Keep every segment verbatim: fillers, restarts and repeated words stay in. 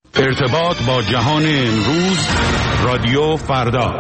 ارتباط با جهان امروز، رادیو فردا.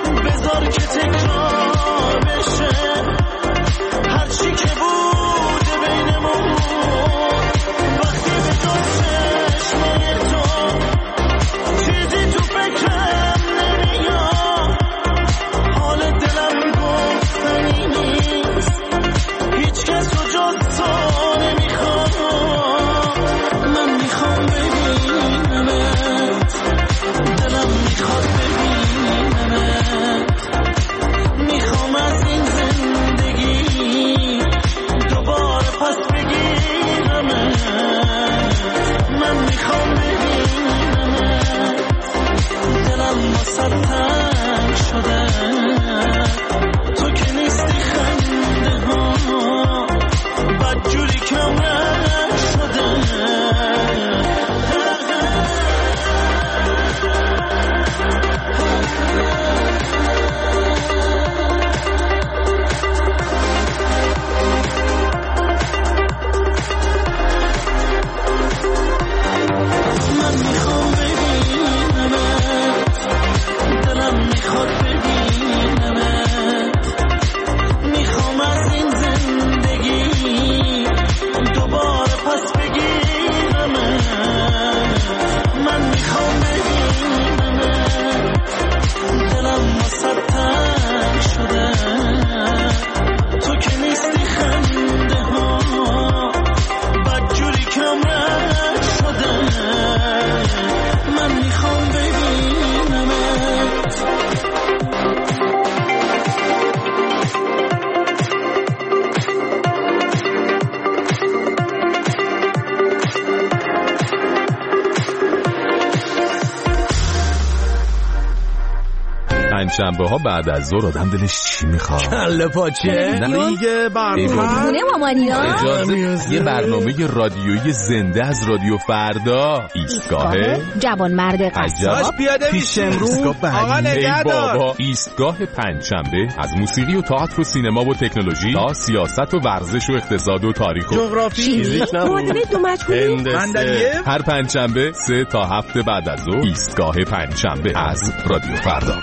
که تکرار بشه هرچی که بود پنجشنبه ها بعد از ظهر آدم دلش چی میخواد؟ کله پاچه؟ دیگه برنامه خونه مامانینا. اجازه یه برنامه رادیویی زنده از رادیو فردا. ایستگاه جوان مرد قصاب پیاده میشیم رو آقا نگهدار. بابا ایستگاه پنجشنبه از موسیقی و تئاتر و سینما و تکنولوژی تا سیاست و ورزش و اقتصاد و تاریخ و جغرافی، معادله دو مجهولی، صندلیه. هر پنجشنبه سه تا هفته بعد از ظهر ایستگاه پنجشنبه از رادیو فردا.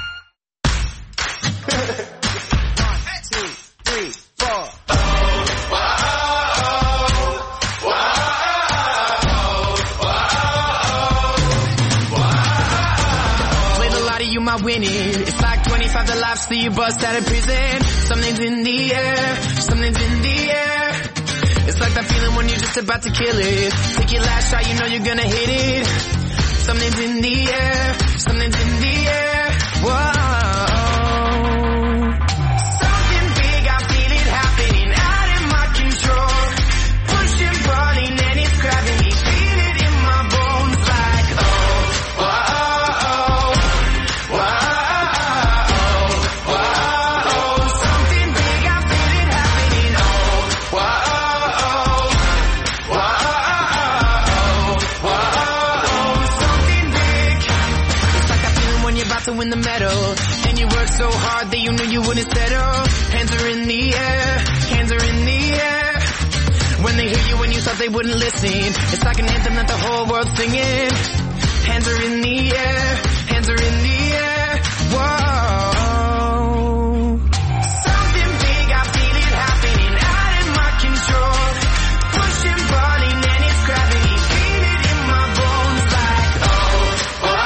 Winning. It's like twenty-five to life, so you bust out of prison. Something's in the air, something's in the air. It's like that feeling when you're just about to kill it. Take your last shot, you know you're gonna hit it. Something's in the air, something's in the air. Whoa. Something big, I feel it happening out of my control. Pushing, pulling, and it's grabbing me. Feel it in my bones like oh, whoa. In the metal, and you work so hard that you knew you wouldn't settle. Hands are in the air, hands are in the air. When they hear you when you thought they wouldn't listen, it's like an anthem that the whole world's singing. Hands are in the air, hands are in the air. Whoa. Something big, I feel it happening out of my control. Pushing, pulling, and it's grabbing me. Feel it in my bones like oh, whoa.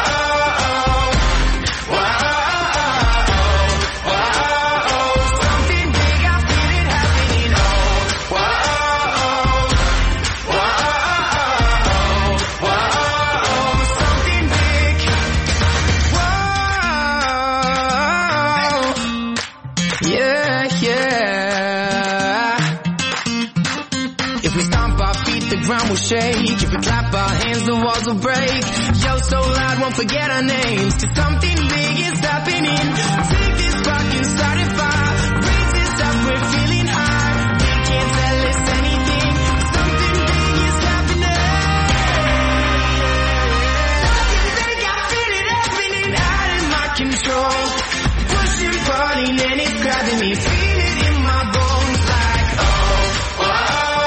Ground will shake. If we clap our hands, the walls will break. Yo, so loud, won't forget our names. Cause something big is happening. Take this rock and start a fire. Raise this up, we're feeling high. They can't tell us anything. Something big is happening. Something big, I feel it happening out of my control. Pushing, pulling, and it's grabbing me. Feel it in my bones like oh, oh.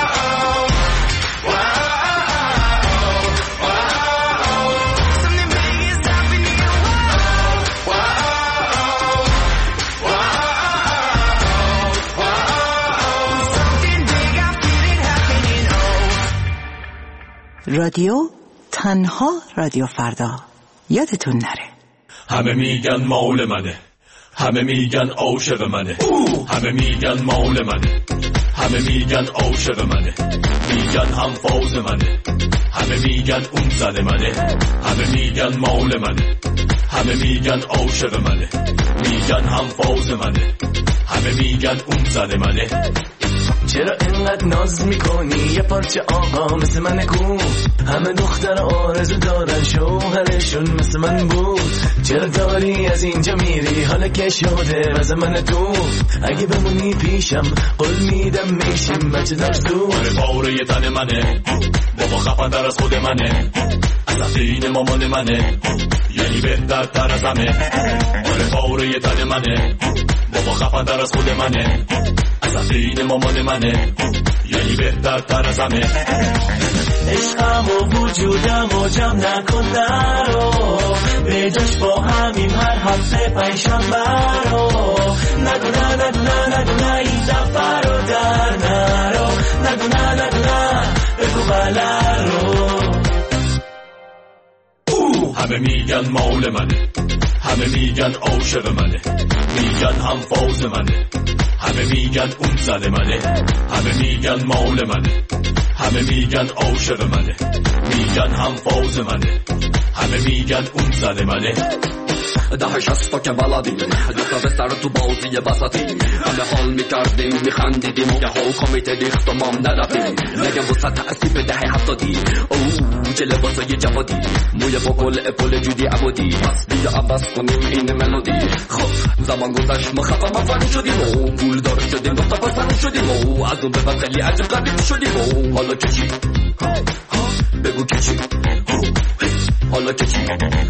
رادیو تنها رادیو فردا. یادتون نره. همه میگن مال منه، همه میگن عاشق منه، همه میگن مال منه، همه میگن عاشق منه، میگن هم فوز منه، همه میگن اون زن منه، همه میگن مال منه، همه میگن عاشق منه، میگن هم فوز منه، همه میگن اون زن منه. چرا اینقدر ناز میکنی یه پارچه آقا مثل من کو؟ همه دختر آرزو دارن شوهرشون مثل من بود. چرا داری از اینجا میری حالا که شده واسه من تو؟ اگه بمونی پیشم قول میدم میشیم بچه دار زود. آره پاره تن منه، بابا خفن در از خود منه، اصلا دین مامان منه، یعنی بهتر تر از همه. آره پاره تن منه، بابا خفن در از خود منه، اصلا دین مامان منه، یعنی بهتر تر از همه. عشقم و وجودم و جمع نکن نرو، به جاش با همیم هر هفته پنجشنبه رو. نگو نه نگو نه نگو نه این دفعه رو در نرو، نگو نه نگو نه بگو بله رو. همه میگن مال منه، همه میگن عاشق منه، میگن هم فوز منه، همه میگن اون زن منه، همه میگن مال منه، همه میگن عاشق منه، میگن هم فوز منه، همه میگن اون زن منه. ده شستا که بلدیم دوتا به سر تو بازی بساطی همه حال میکردیم میخندیدیم یه ها کمیته ریخت و مام ندفیم نگم وسط تأثیر به دهه هفتادی اوه چه لباسای جوادی موی با گل اپول جودی عبودی پس بیا عباس کنیم این ملودی خب زمان گذشت ما خفا مفن شدیم و پول دار شدیم دوتا پسن شدیم و از اون به بعد خیلی عجب قدیم شدیم و حالا که چی بگو که چی حالا که چی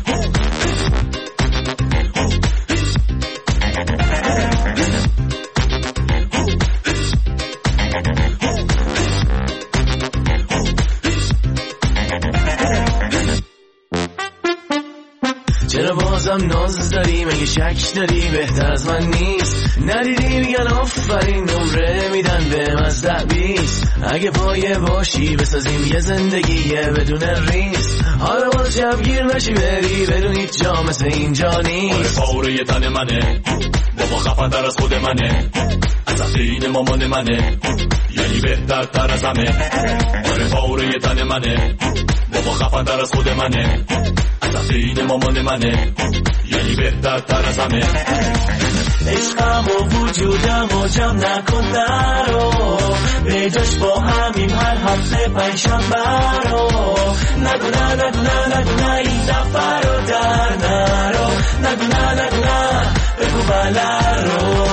چرا بازم ناز داری مگه شک داری بهتر از من نیست ندیدی میگن آفرین نمره میدن به مزدع بیست اگه پایه باشی بسازیم یه زندگی بدون ریس حالا باز شبگیر نشی بری بدون هیچ جا مثل اینجا نیست آره پاره تن منه بابا خفن در از خود منه از عقین مامان منه یعنی بهتر تر از همه آره پاره تن منه بابا خفن در از خود منه از عقین مامان منه یعنی بهتر تر از همه عشقم و وجودم و جمع نکن درو به جاش با همیم هر هفته پنجشنبه رو نگو نه نگو نه نگو نه این دفعه رو در نرو نگو نه نگو نه بگو بله رو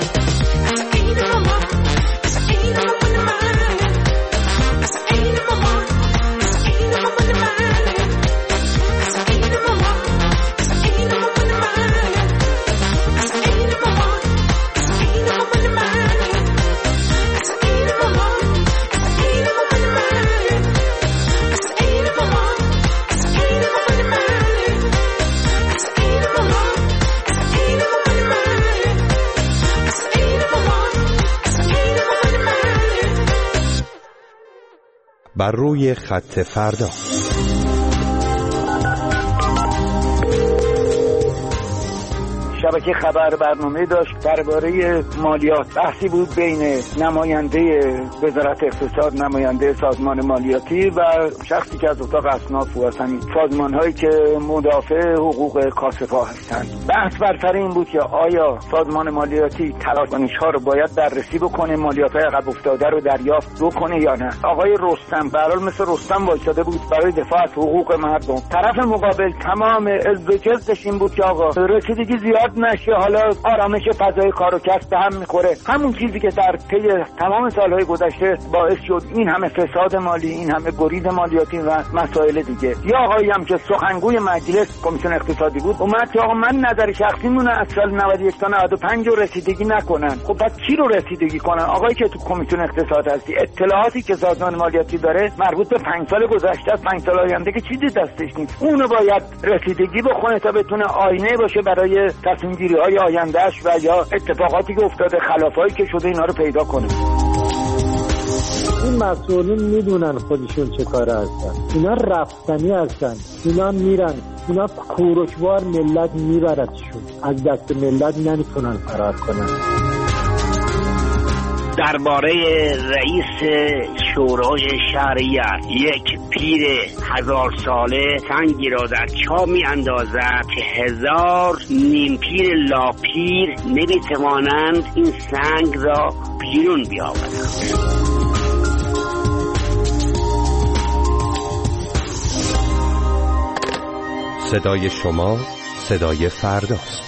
بر روی خط فردا شبکه خبر برنامه داشت درباره مالیات بحثی بود بین نماینده وزارت اقتصاد نماینده سازمان مالیاتی و شخصی که از اتاق اصناف و همین سازمان هایی که مدافع حقوق کاسب‌ها هستند. بحث بر سر این بود که آیا سازمان مالیاتی تراکنش ها رو باید بررسی بکنه مالیات های عقب افتاده رو دریافت بکنه یا نه. آقای رستم به هر حال مثل رستم وایساده بود برای دفاع از حقوق مردم. طرف مقابل تمام ازدواجش این بود که آقا رسیدگی زیاد نشه حالا آرامش فضای کار و کسب به هم میخوره همون چیزی که در طی تمام سالهای گذشته باعث شد این همه فساد مالی این همه برید مالیاتی و مسائل دیگه. یا آقایی هم که سخنگوی مجلس کمیسیون اقتصادی بود اومد که آقا من نظر شخصی مونه از سال نود و یک تا نود و پنج رو رسیدگی نکنن. خب بعد کی رو رسیدگی کنن؟ آقایی که تو کمیسیون اقتصاد هستی اطلاعاتی که سازمان مالیاتی داره مربوط به پنج سال گذشته است پنج سال آینده که چیزی دستش نیست اونو باید رسیدگی بکنه تا بتونه آینه باشه برای تصمیم گیری های آیندهش و یا اتفاقاتی که افتاده خلافایی که شده اینا رو پیدا کنه. این مسئولین میدونن خودشون چه کاره هستن اینا رفتنی هستن اینا میرن اینا کوروشوار ملت میبردشون از دست ملت نمیتونن فرار کنن. درباره رئیس شورای شهریت یک پیر هزار ساله سنگی را در چاه می اندازد که هزار نیم پیر لاپیر نمی توانند این سنگ را بیرون بیاورند. صدای شما صدای فرداست.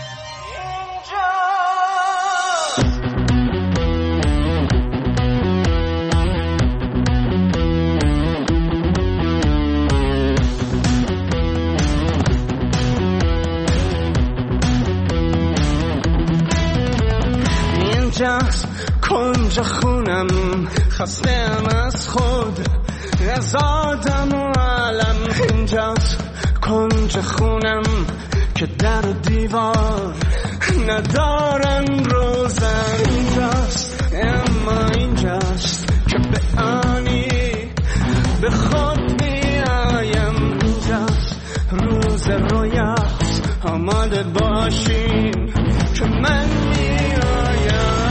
اینجاست کنج خونم خستم از خود از آدم و عالم اینجاست کنج خونم که در و دیوار ندارن روزن اینجاست اما اینجاست که به آنی به خود میایم اینجاست روز رویاست آماده باشین که من میایم.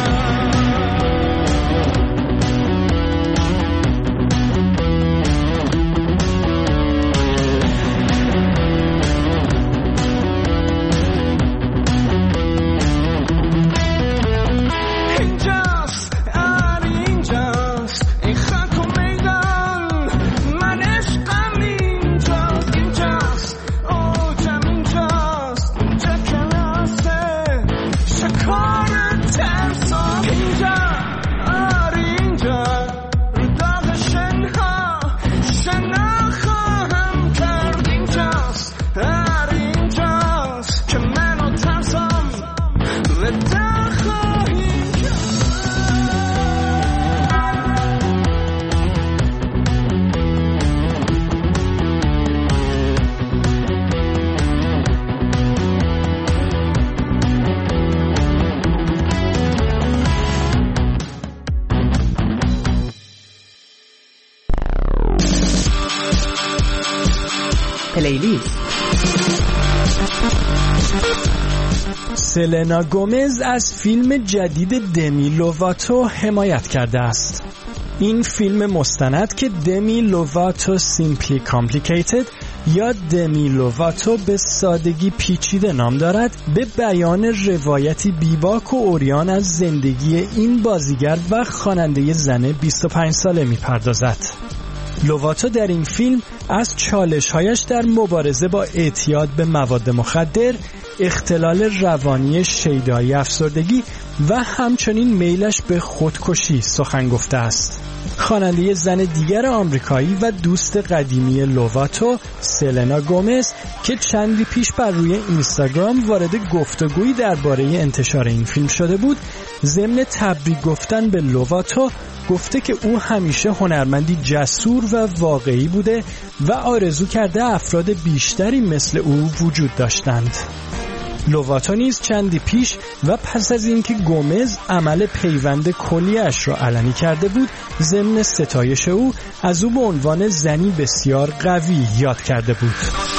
پلیلیست. سلنا گومز از فیلم جدید دمی لوواتو حمایت کرده است. این فیلم مستند که دمی لوواتو سیمپلی کامپلیکیتد یا دمی لوواتو به سادگی پیچیده نام دارد، به بیان روایتی بیباک و عریان از زندگی این بازیگر و خواننده زن بیست و پنج ساله می‌پردازد. لوواتو در این فیلم از چالش‌هایش در مبارزه با اعتیاد به مواد مخدر، اختلال روانی شیدایی افسردگی و همچنین میلش به خودکشی سخن گفته است. خواننده زن دیگر آمریکایی و دوست قدیمی لوواتو، سلنا گومز، که چندی پیش بر روی اینستاگرام وارد گفتگویی درباره انتشار این فیلم شده بود، ضمن تبریک گفتن به لوواتو گفته که او همیشه هنرمندی جسور و واقعی بوده و آرزو کرده افراد بیشتری مثل او وجود داشتند. لوواتو نیز چندی پیش و پس از اینکه گومز عمل پیوند کلیه‌اش را علنی کرده بود، ضمن ستایش او از او به عنوان زنی بسیار قوی یاد کرده بود.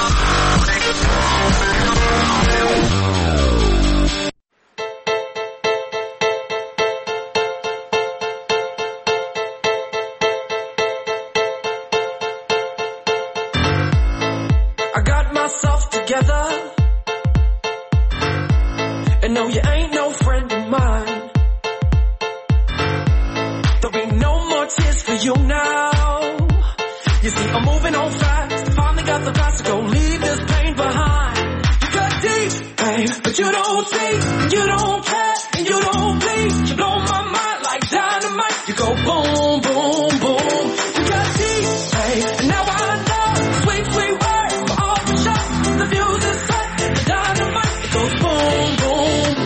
No, you ain't no friend of mine. There'll be no more tears for you now. You see, I'm moving on fast. Finally got the past to go, leave this pain behind. You got deep, babe, but you don't see, you don't care, and you don't bleed. You blow my mind like dynamite. You go boom, boom, boom. You got deep, babe, and now I know. Sweet, sweet words for all the shots. The views is set, the dynamite. It goes boom, boom.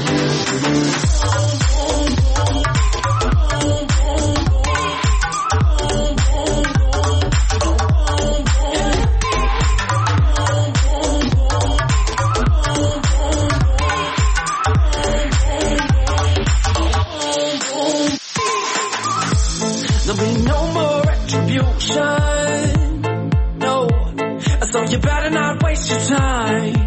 You better not waste your time.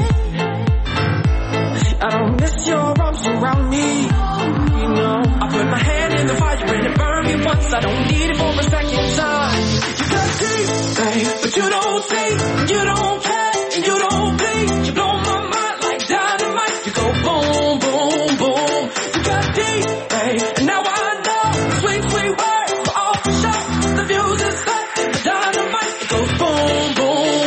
I don't miss your arms around me. You know, I put my hand in the fire and it burned me once. I don't need it for a second time. You got deep, babe, but you don't see, you don't care, and you don't bleed. You blow my mind like dynamite. You go boom, boom, boom. You got deep, babe, and now I know. Sweet, sweet words for all the shots. The views is set, the dynamite. It goes boom, boom.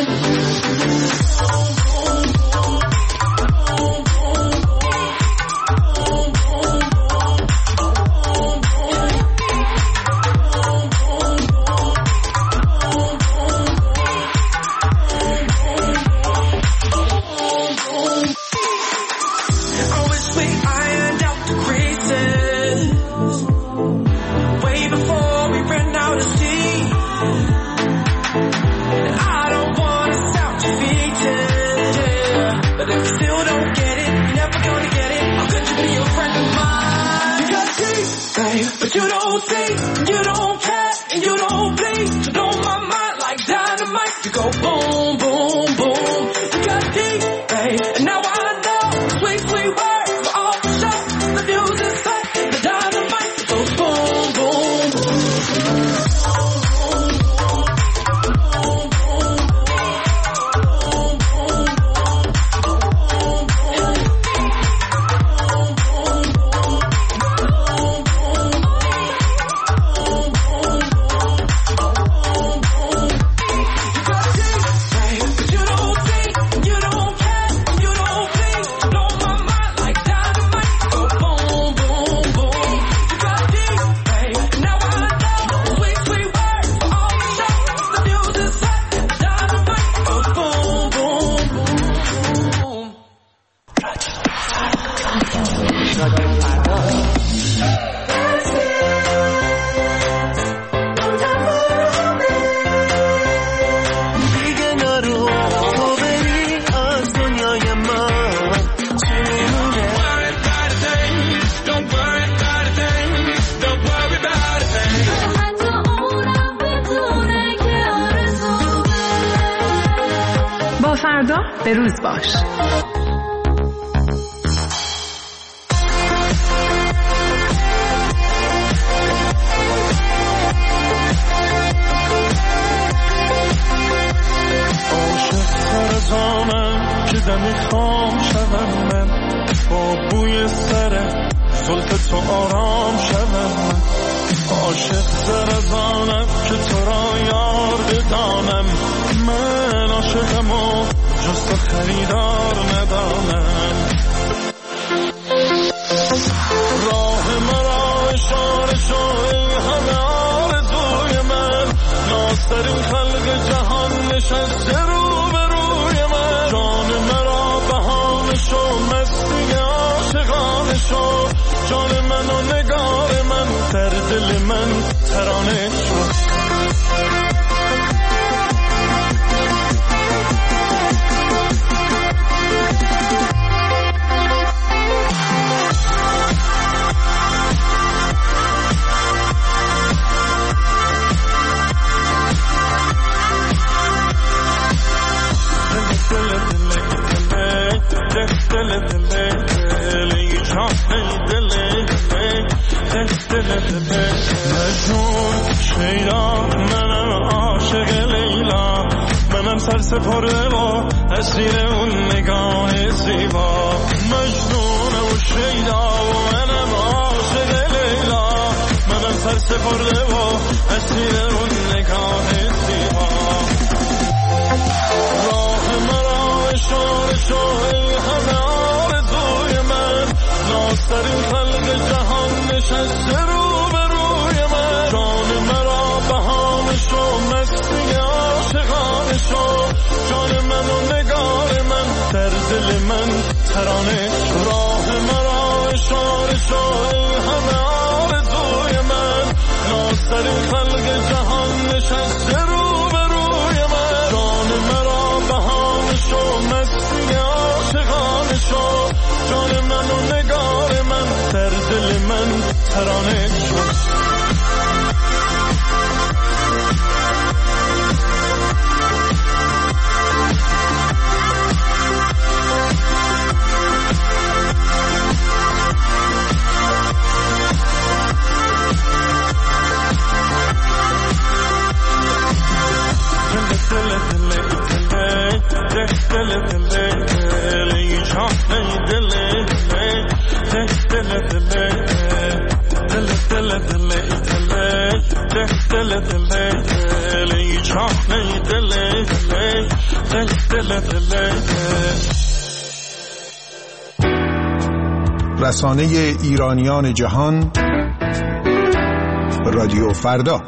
But you don't see, you don't care, and you don't bleed. You blow my mind like dynamite. You go boom, boom, boom. You got deep, babe, and now I know. Sweet, sweet words for all the shots. The views is set, the dynamite. It goes boom, boom, boom. به روز باش. زانم که دمی خام شدم من، با بوی سر زلف تو آرام شدم من. عاشق زرزانم که تو را یار بدانم، من عاشقم و جز تو خریدار ندانم. راه مرا اشاره شو ای همه آرزوی من، نازترین خلق جهان نشسته رو جان مرا بهانه شو، مستی عاشقانه شو، جان من و نگار من در دل من ترانه شو. مجنون شیدا منم عاشق لیلا، منم سر سپرده و اسیر اون نگاه زیبا. مجنون و شیدا و منم عاشق لیلا، منم سر سپرده و اسیر اون نگاه زیبا. راه مرا اشاره شو ای همه آرزوی من، نازترین خلق جهان نشسته رو به روی من. جان مرا بهانه شو، مستی عاشقانه شو، جان من و نگار من در دل من ترانه شو. راه مرا اشاره شو ای همه آرزوی من، نازترین خلق جهان نشسته رو به روی من. جان مرا بهانه شو، مستی عاشقانه شو، جان من و نگار من در دل من ترانه شو. رسانه ایرانیان جهان، رادیو فردا.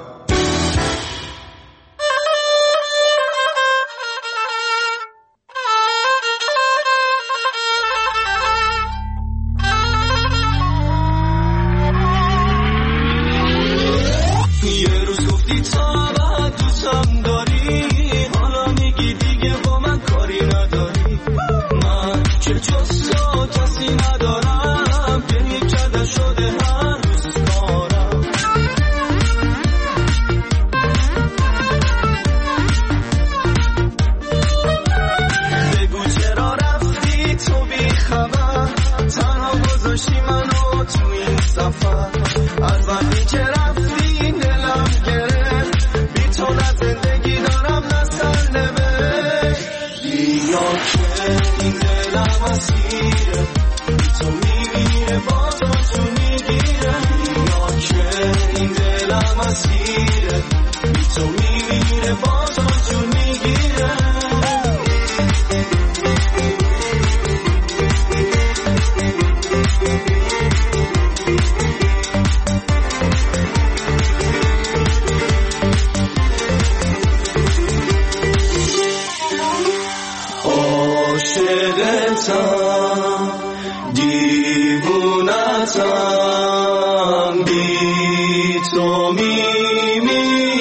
دیوونتم بی تو میمیرم.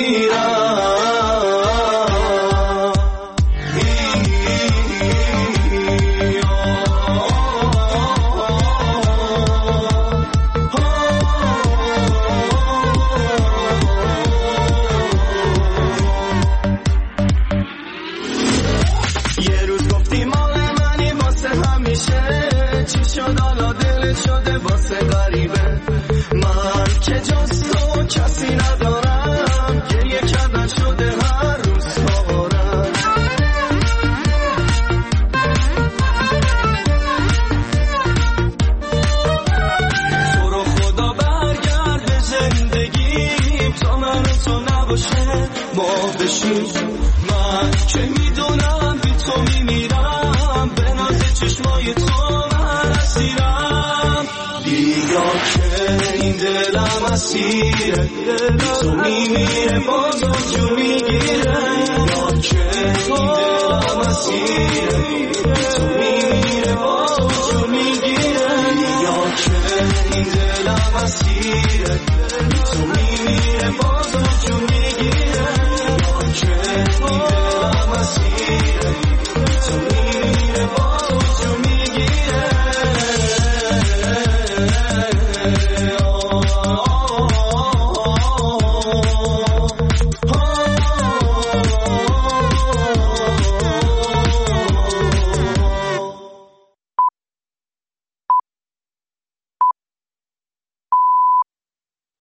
جز تو کسی ندارم، گریه کردن شده هر روز کارم. تو رو خدا برگرد به زندگیم تا من و تو نباشه ما بشیم. من که میدونم بی تو میمیرم، به ناز چشمای تو من اسیرم. بیا که این دلم اسیره، بی تو میمیره بازم جو میگیره. بیا که این دلم اسیره، بی تو میمیره